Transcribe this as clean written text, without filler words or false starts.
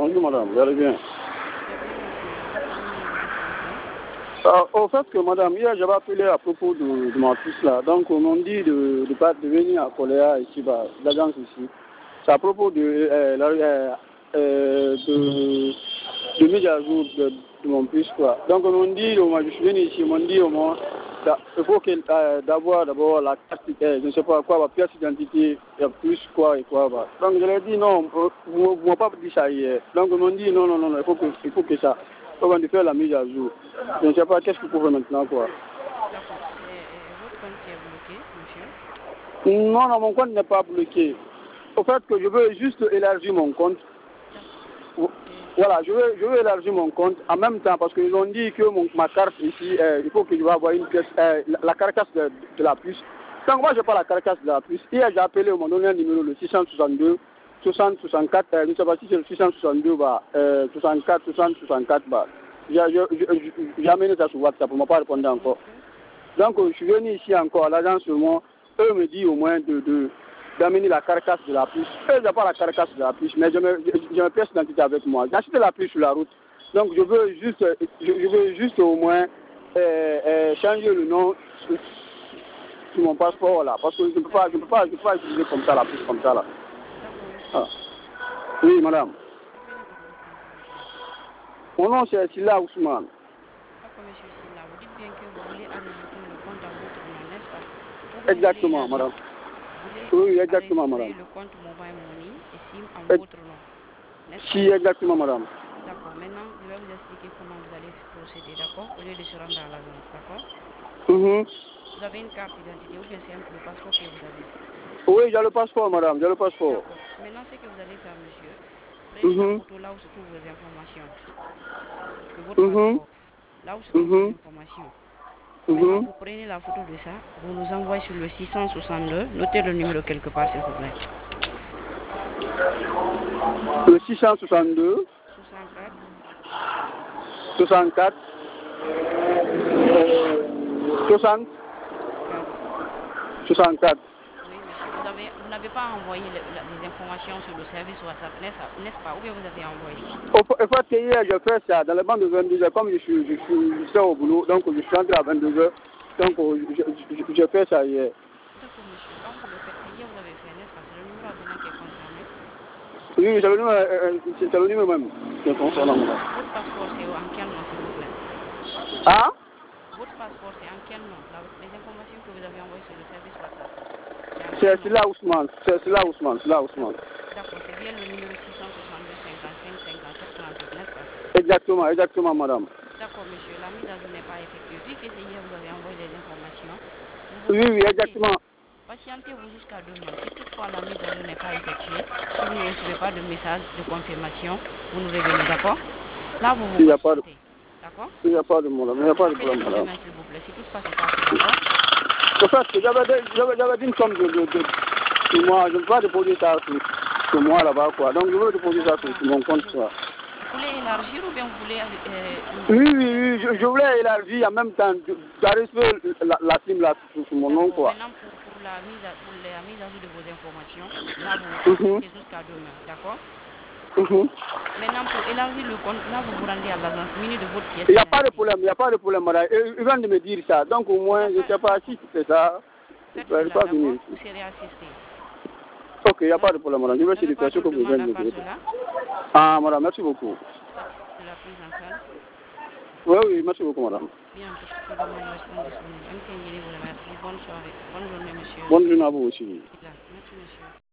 Bonjour madame, vous allez bien? Très bien, monsieur. Pouvez-vous nous aider, s'il vous plaît? Au fait que madame, hier j'avais appelé à propos de mon fils là. Donc on m'a dit de venir à Coléa ici, l'agence ici. C'est à propos de mise à jour de mon fils quoi. Donc on m'a dit, je suis venu ici, on m'a dit au moins, il faut que d'abord la carte, je ne sais pas quoi, la pièce d'identité, il y a plus quoi et quoi. Donc je lui ai dit non, vous ne m'avez pas dit ça hier. Donc on m'a dit non, il faut que ça. On va faire la mise à jour. Je ne sais pas qu'est-ce qu'il faut faire maintenant quoi. D'accord. C'est votre compte qui est bloqué, monsieur? Non, mon compte n'est pas bloqué. Au fait que je veux juste élargir mon compte. D'accord. Voilà, je veux élargir mon compte en même temps parce qu'ils ont dit que ma carte ici, il faut que je vais avoir une pièce, la carcasse de la puce. Donc moi je n'ai pas la carcasse de la puce. Hier j'ai appelé, on m'a donné un numéro, le 662 60 64, je ne sais pas si c'est le 662 64 60 64 j'ai amené ça sur WhatsApp, on ne m'a pas répondu encore. Donc je suis venu ici encore à l'agence seulement, eux me disent au moins d'amener la carcasse de la puce. Eux, je n'ai pas la carcasse de la puce, mais j'ai une pièce d'identité avec moi. J'ai acheté la puce sur la route. Donc je veux juste au moins changer le nom sur mon passeport là. Parce que je ne peux pas utiliser comme ça la puce comme ça là. D'accord, monsieur. Ah. Oui, madame. Je peux avoir votre nom, s'il vous plaît? Mon nom c'est Silla Ousmane. D'accord, monsieur Silla. Vous dites bien que vous voulez enregistrer le compte en votre nom, n'est-ce pas? Ou bien Exactement, madame. vous voulez Oui, exactement, enregistrer madame. le compte Mobile Money et SIM en votre nom, n'est-ce pas? Si, exactement, madame. D'accord. Maintenant, je vais vous expliquer comment vous allez procéder, d'accord? Au lieu de se rendre à l'agence, d'accord? Vous avez une carte d'identité ou bien c'est le passeport que vous avez? Oui, j'ai le passeport, madame, j'ai le passeport. D'accord. Maintenant, ce que vous allez faire, monsieur, prenez la photo là où se trouvent vos informations de votre passeport, là où se trouvent vos informations. Maintenant, vous prenez la photo de ça, vous nous envoyez sur le 662, notez le numéro quelque part, s'il vous plaît. Le 662 64 64 60 4. 64. Oui, monsieur. Vous n'avez pas envoyé les informations sur le service WhatsApp, n'est-ce pas? Ou bien vous avez envoyé? Il faut que hier, je fais ça dans le banc de 22h, comme je suis au boulot, donc je suis entré à 22h, donc je fais ça hier. D'accord, monsieur. Quand vous le faites, c'est hier vous avez fait, n'est-ce pas? C'est le numéro abonnement qui est concerné. Oui, c'est le numéro même qui est concernant moi. Votre passeport, c'est en quel nom, s'il vous plaît? Ah? Votre passeport, c'est en quel nom? Les informations que vous avez envoyées sur le service WhatsApp, c'est en quel C'est nom? là Ousmane, c'est là Ousmane, c'est là Ousmane. D'accord, c'est bien le numéro 662 55 57 38, n'est-ce pas? Exactement, madame. D'accord, monsieur. La mise à jour n'est pas effectuée. Vu que c'est hier vous avez envoyé les informations, Oui, exactement. patientez-vous jusqu'à demain. Si toutefois la mise à jour n'est pas effectuée, si vous ne recevez pas de message de confirmation, vous nous revenez, d'accord? Là, vous patientez, d'accord? Il n'y a pas de problème, il n'y a pas de problème, Rappelez-nous madame. demain, s'il vous plaît. Si toutefois c'est pas fait, d'accord? En fait, j'avais dit une somme sur moi, je ne peux pas déposer ça sur moi là-bas, quoi. Donc je veux déposer ça sur mon compte, quoi. Vous voulez élargir ou bien vous voulez... Oui, je voulais élargir en même temps, d'arriver la SIM là sur mon nom, quoi. Maintenant, pour la mise à jour de vos informations, là, vous patientez jusqu'à demain, d'accord? Maintenant, pour élargir le compte, là, vous vous rendez à l'agence munie de votre pièce. Il n'y a pas de problème, madame. Ils viennent de me dire ça. Donc au moins, je ne sais pas si c'est ça. Faites Je ne vais cela, pas d'accord? venir Vous ici. serez assisté. Ok, il n'y a pas de problème, madame. Je vais essayer de Pas faire ce que d'autres vous demandes à venez de part dire. cela? Ah, madame, merci beaucoup. Satisfait de la prise en charge? Oui, merci beaucoup, madame. Bien, pour toutes vos demandes resteront disponibles. MTN vous remercie. Bonne soirée. Bonne journée, monsieur. Bonne journée à vous aussi. Merci, monsieur.